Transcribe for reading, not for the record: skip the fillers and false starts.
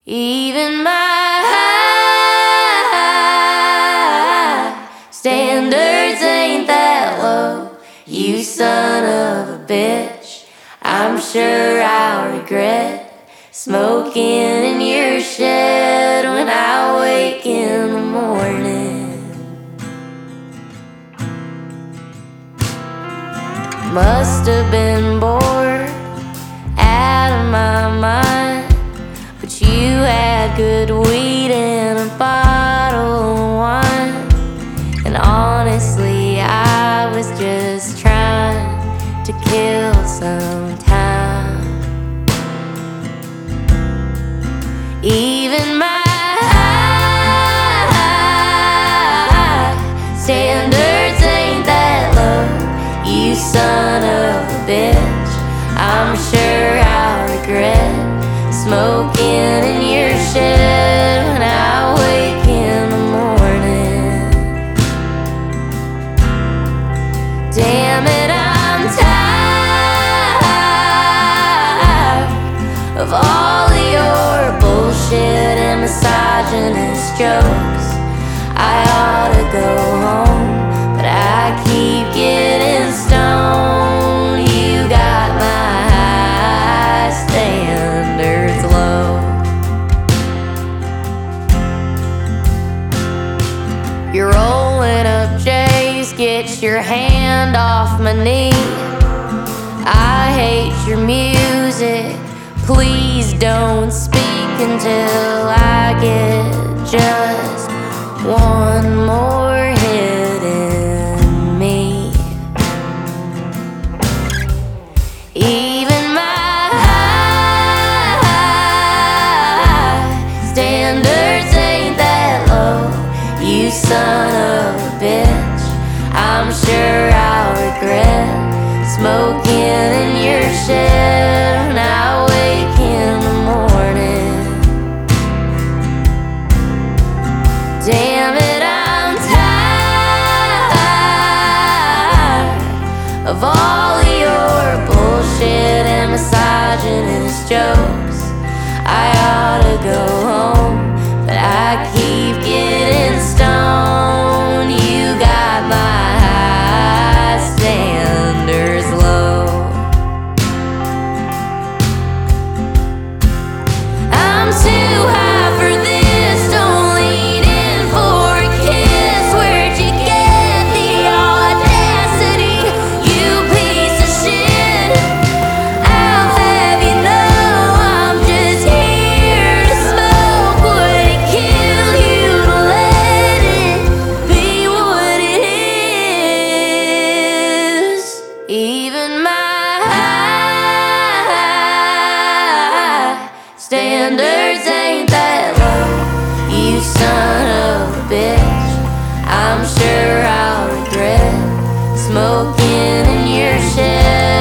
Even my high standards ain't that low, you son of a bitch. I'm sure I'll regret smoking in your shed when I wake in the morning. Must have been bored out of my mind, but you had good weed and a bottle of wine. And honestly, I was just trying to kill some time. Even my high standards ain't that low, you son of a bitch. I'm sure I'll regret smoking in your shed when I wake in the morning. Damn it, I'm tired of all of your bullshit and misogynist jokes. I ought to go home, but I keep getting stoned. You got my high standards low. You're rolling up J's, get your hand off my knee. I hate your music, please don't speak until I get just one more hit in me. Even my high standards ain't that low, you son of a bitch. I'm sure I'll regret smoking in your shed when I wake in the morning. Damn it, I'm tired of all of your bullshit and misogynist jokes. I ought to go home, but I keep getting stoned. You got my high standards low. I'm too high for this, don't lean in for a kiss. Where'd you get the audacity, you piece of shit? I'll have you know I'm just here to smoke. Would it kill you to let it be what it is? Even my high standards ain't that low, you son of a bitch. I'm sure I'll regret smoking in your shed